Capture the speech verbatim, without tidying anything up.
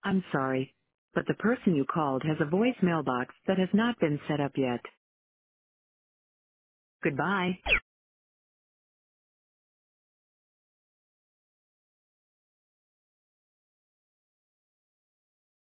I'm sorry, but the person you called has a voicemail box that has not been set up yet. Goodbye.